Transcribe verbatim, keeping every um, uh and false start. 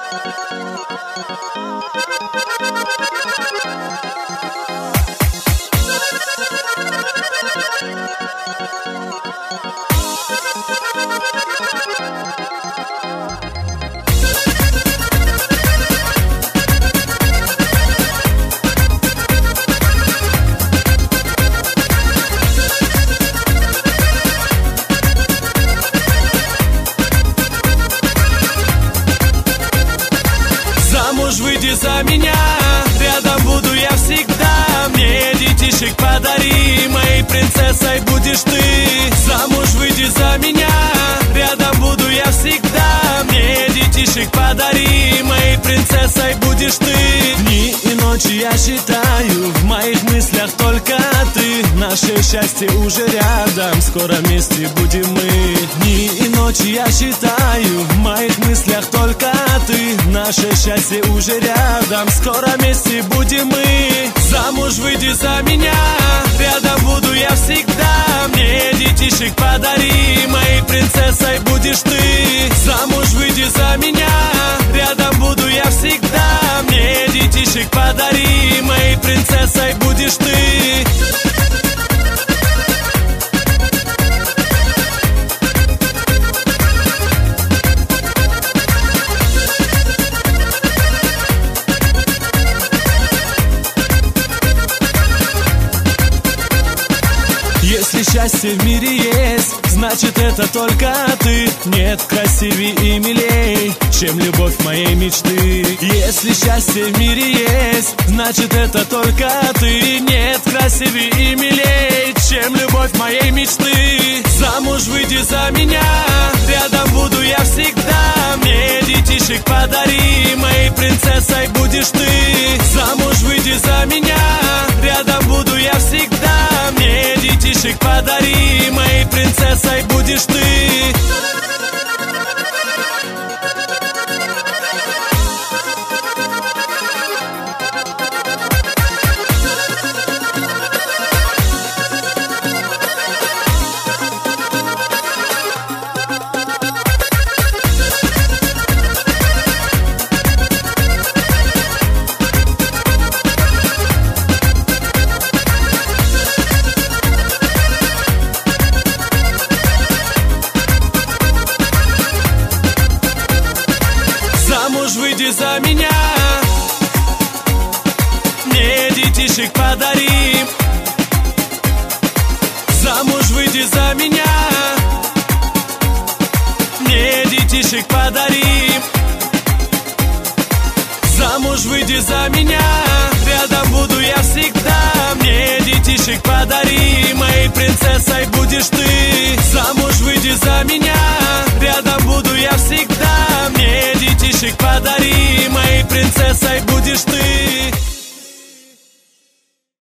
Выйди за меня, рядом буду я всегда. Мне детишек подари, моей принцессой будешь ты. Замуж выйди за меня, рядом буду я всегда. Мне детишек подари, моей принцессой будешь ты. Дни и ночи я считаю, в моих мыслях только ты. Наше счастье уже рядом, скоро вместе будем мы. Дни и ночи я считаю, в моих мыслях только ты. Наше счастье уже рядом, скоро вместе будем мы. Замуж выйди за меня, рядом буду я всегда. Мне детишек подари, моей принцессой будешь ты. Замуж выйди за меня, рядом буду я всегда. Мне детишек подари, моей принцессой будешь ты. Если счастье в мире есть, значит это только ты. Нет красивей и милей, чем любовь моей мечты. Если счастье в мире есть, значит это только ты. Нет красивей и милей, чем любовь моей мечты. Замуж выйди за меня, рядом буду я всегда. Мне детишек подари, моей принцессой будешь ты. Замуж выйди за меня, рядом буду я всегда. Мне детишек подари, моей принцессой будешь ты. Замуж выйди за меня, мне детишек подари. Замуж выйди за меня, мне детишек подари. Замуж выйди за меня, рядом буду я всегда. Мне детишек подари, моей принцессой будешь ты. Замуж выйди за меня, рядом буду я всегда. Мне детишек подари, моей принцессой будешь ты.